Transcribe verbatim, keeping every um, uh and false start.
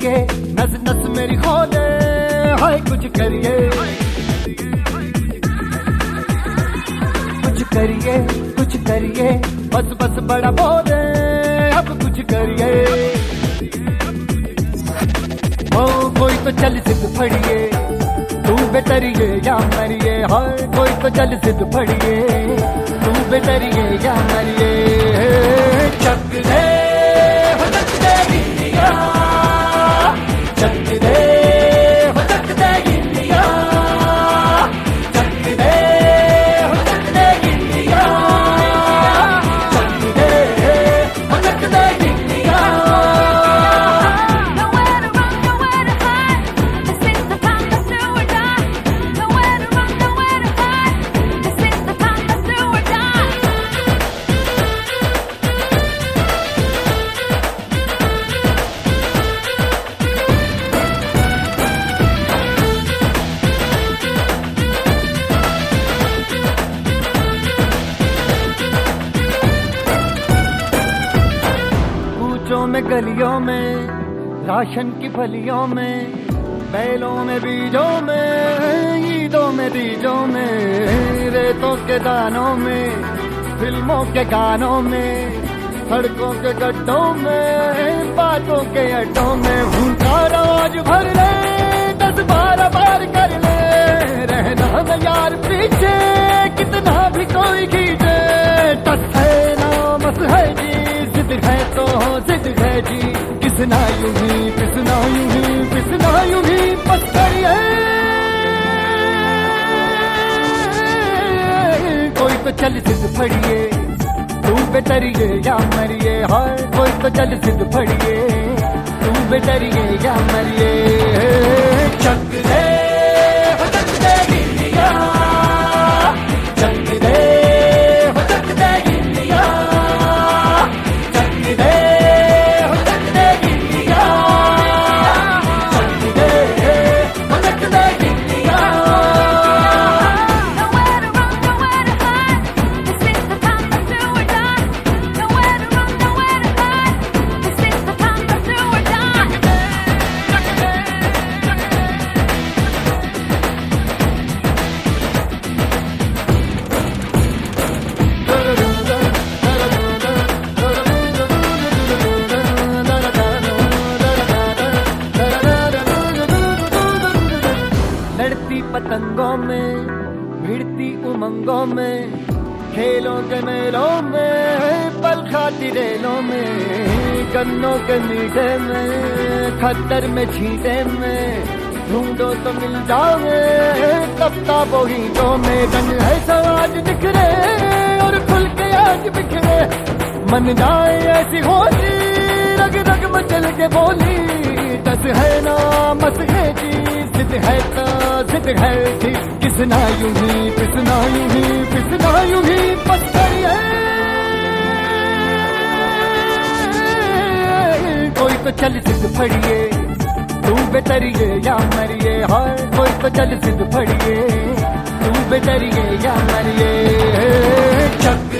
करिए, नस नस मेरी खोले, हाय कुछ करिए, कुछ करिए, कुछ करिए, बस बस बड़ा बोले, अब कुछ करिए। ओ कोई तो चल सिद्ध फड़िए, तू बेतरिए या मरिए, हाय कोई तो चल सिद्ध फड़िए, तू बेतरिए या मरिए। चक दे हो चक दे गिल्लिया, चक दे हो चक दे गिल्लिया, चक दे हो चक दे गिल्लिया, चक दे हो चक दे गिल्लिया। में गलियों में, राशन की फलियों में, बैलों में बीजों में, ईदों में दीजों में, रेतों के दानों में, फिल्मों के गानों में, सड़कों के गड्ढों में, बातों के अड्डों में, भूखा आज भर ले, दस बारह बार कर ले, रहना न यार पीछे, कितना भी कोई खींचे, टस है ना मस है जी, जिद है तो जिद है जी, किसना यूं ही पिसना यूं ही पिसना यूं ही पत्थर है। कोई तो चल सिद्ध फड़िए, तू बेतरिए या मरिए, हाय कोई तो चल सिद्ध फड़िए, तू बेतरिए या मरिए। चक दे हो चक दे गिल्लिया, चक दे हो चक दे गिल्लिया, चक दे हो चक दे गिल्लिया, चक दे हो चक दे गिल्लिया। लड़ती पतंगों में, भिड़ती उमंगों में, खेलों के मेलों में, पल खाती रेलों में, गन्नों के मीठे में, खद्दर में छींटे में, ढूंढो तो मिल जाओगे, किताबों हीटों में, रंग है समाज बिखरे और खुल के आज बिखरे, मन जाए ऐसी होली, रग रग मचल के बोली, दस है ना मस है जी, जिद है तो जिद है जी, किसना यूं ही पिसना यूं ही पिसना यूं ही पत्थर है। कोई तो चल सिद्ध फड़िए, तू बेतरिए या मरिए, हाय कोई तो चल सिद्ध फड़िए, तू बेतरिए या मरिए। चक